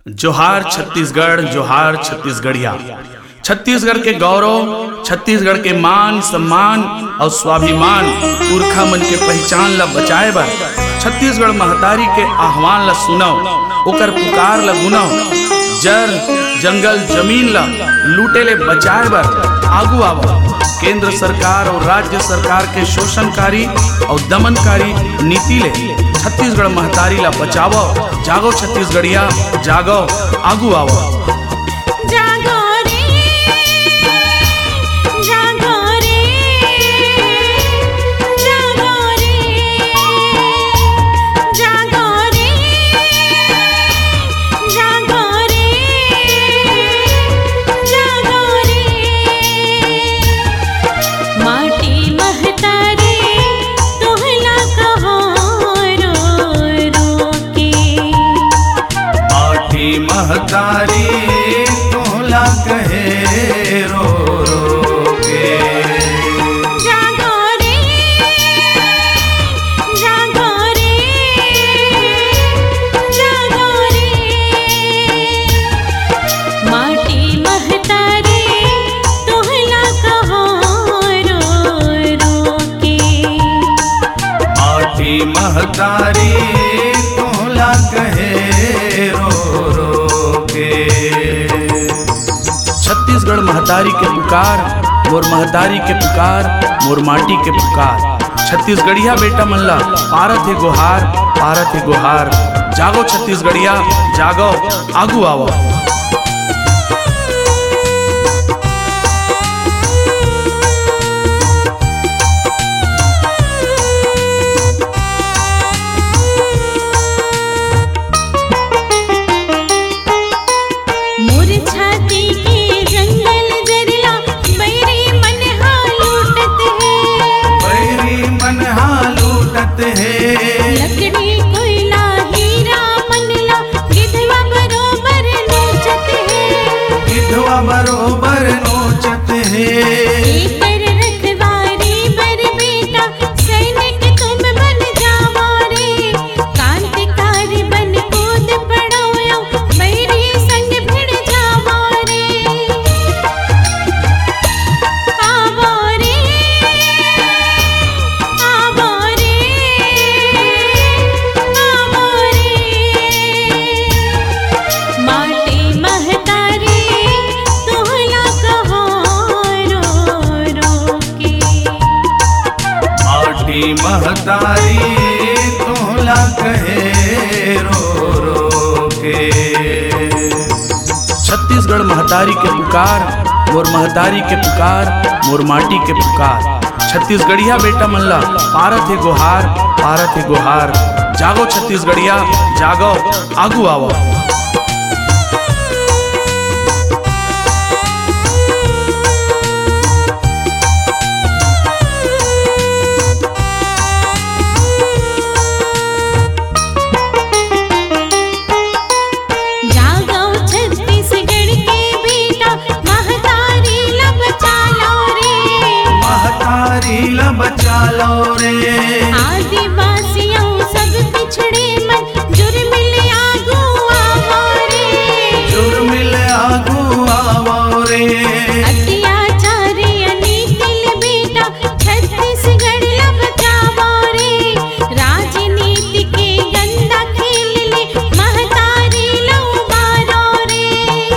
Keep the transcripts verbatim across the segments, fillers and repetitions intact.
जोहार छत्तीसगढ़, जोहार छत्तीसगढ़िया। छत्तीसगढ़ के गौरव, छत्तीसगढ़ के मान सम्मान और स्वाभिमान पुरखा मन के पहचान ला बचाए बर छत्तीसगढ़ महतारी के आह्वान ला सुनौ, ओकर पुकार ला गुनौ। जर जंगल जमीन ला लूटे ले बचाए बर आगू आवो। केंद्र सरकार और राज्य सरकार के शोषणकारी और दमनकारी नीति ले छत्तीसगढ़ महतारी ला बचावो। जागो छत्तीसगढ़िया, जागो, आगू आवो। जागो रे, जागो रे, जागो रे, जागो रे, जागो रे, जागो रे। माटी महतारी तोहला कहो रो रो के। माटी महतारी तोहला कहे रो रो के। जागो रे, जागो रे, जागो रे। माटी महतारी तोहला कहो रो रो के। माटी महतारी तोहला कहे रो रो के। छत्तीसगढ़ महतारी के पुकार, मोर महतारी के पुकार, मोर माटी के पुकार। छत्तीसगढ़िया बेटा मन ला पारत है गुहार, पारत है गुहार। जागो छत्तीसगढ़िया, जागो, आगू आवो। मोर छाती के जंगल जरला बैरी मन हा लूटत है। बैरी मनहा लूटत है। लकड़ी कोयला हीरा मनला गिधवा बरोबर नोचत है। विधवा बरोबर नोचत है। एकर रखवारी बर बेटा सैनिक तुम बन जावा रे। क्रांतिकारी बन कूद पड़ो यो बैरी संग भिड़ जावा रे। आवो रे, आवो रे, आवो रे। माटी महतारी तोहला कहो रो रो के। माटी महतारी तोहला कहे रो रो के। छत्तीसगढ़ महतारी के पुकार, मोर महतारी के पुकार, मोर माटी के पुकार। छत्तीसगढ़िया बेटा मन ला पारत है गुहार, पारत है गुहार। जागो छत्तीसगढ़िया, जागो, आगू आवो। जागो छत्तीसगढ़ के बेटा महतारी ला बचा लो रे। महतारी ला बचा लो रे। आदिवासियों सब पिछड़े मन जुर्मिल आगू आवो रे। जुर्मिल आगू आवो रे। अत्याचारी अनीतिल बेटा छत्तीसगढ़ ला बचावो रे। राजनीति के गंदा खेल ले महतारी ला उबारो रे।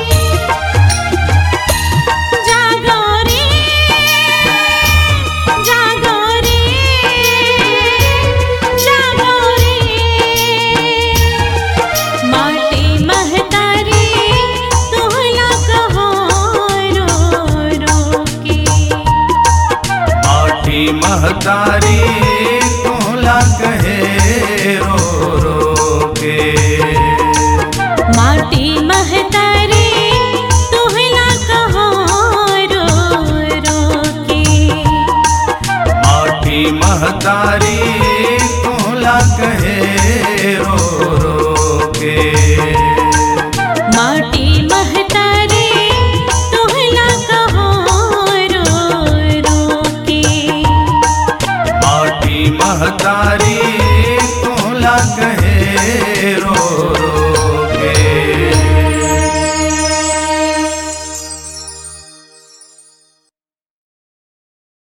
जागो रे, जागो रे, जागो रे। माटी महतारी तोहला कहो रो रो के। माटी महतारी तोहला कहे रो रो के। माटी महतारी तोहला कहो रो रो के। माटी महतारी तोहला कहे रो